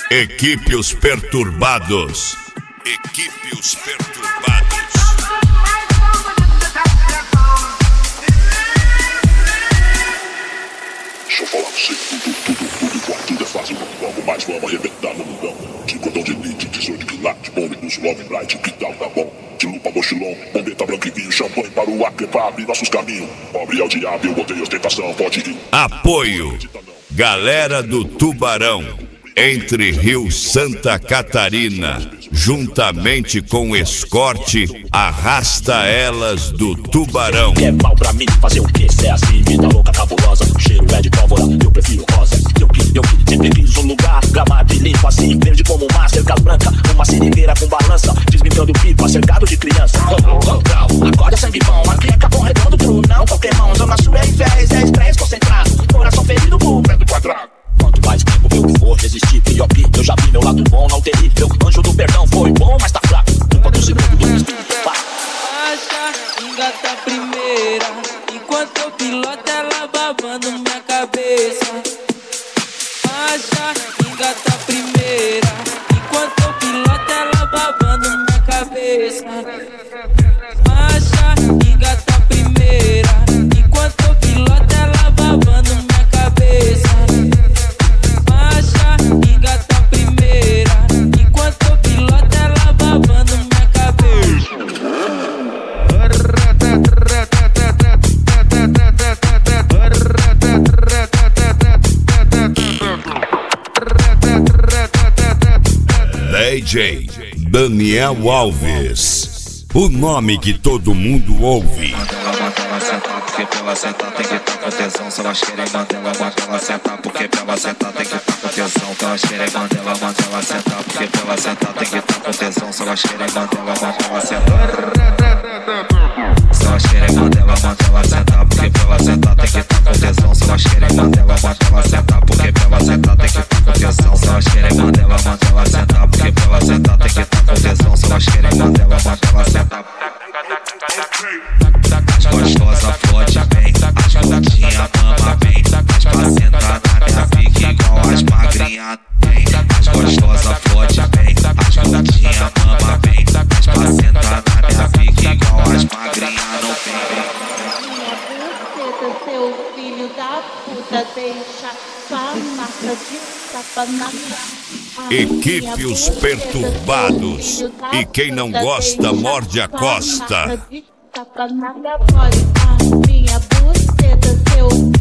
Equipe Os Perturbados. Equipe Os Perturbados. Deixa eu falar pra você, tudo igual, tudo é fácil, vamos mais, vamos arrebentar no mundão. De cordão de elite, 18 quilates, bomba, induz, love, bright, que tal, tá bom? De lupa, mochilão, bombeta, branco e vinho, champanhe para o acre, pra abrir nossos caminhos. Pobre é o diabo, eu botei ostentação, pode ir. Apoio, galera do Tubarão, Entre Rio Santa Catarina, juntamente com Escorte, Arrasta Elas do Tubarão. É mal pra mim fazer o que? Cê é assim, vida louca, cabulosa. O cheiro é de pólvora, eu prefiro rosa. Eu que sempre quis um lugar gramado e limpo assim, verde como uma cerca branca, uma seringueira com balança, desmintando pipa, cercado de criança. Acorda sangue bom, aqui é capão redondo, tu não qualquer mão. Zona Sul é inveja, é estresse concentrado, coração ferido por branco quadrado. Quanto mais tempo eu for resistir, pior que eu já vi meu lado bom, não terrível. Anjo do perdão foi bom, mas tá fraco. Enquanto o segundo do espírito pá. Baixa, engata a primeira, enquanto eu piloto ela babando minha cabeça. Baixa, engata a primeira, enquanto eu piloto ela babando minha cabeça. Baixa, engata a primeira, enquanto eu piloto ela babando minha cabeça. Baixa, engata a primeira, enquanto eu piloto ela babando minha cabeça. DJ Daniel Alves, o nome que todo mundo ouve. Ela sentar porque pra ela sentar tem que estar com tesão. Se elas querem manter ela sentar porque pra ela sentar tem que estar com tesão. Se elas querem manter ela sentar porque pra ela sentar tem que estar com tesão. Se elas querem manter ela sentar. Se elas querem manter ela sentar porque pra ela sentar tem que estar com tesão. Se elas querem manter ela sentar porque pra ela sentar tem que estar com tesão. Se elas querem manter ela sentar porque pra ela sentar tem que estar com tesão. Se elas querem manter ela sentar. As gostosas fode bem, as gordinhas mama bem, as pra sentar na minha pique igual as magrinhas tem. As gostosas fode bem, as gordinhas mama bem, as pra sentar na minha pique igual as magrinhas não tem. Minha buceta, seu filho da puta, deixa sua marca de tapa na cara. Equipe Os Perturbados, e quem não gosta morde a costa. Tapa na minha bola, minha buceta, seu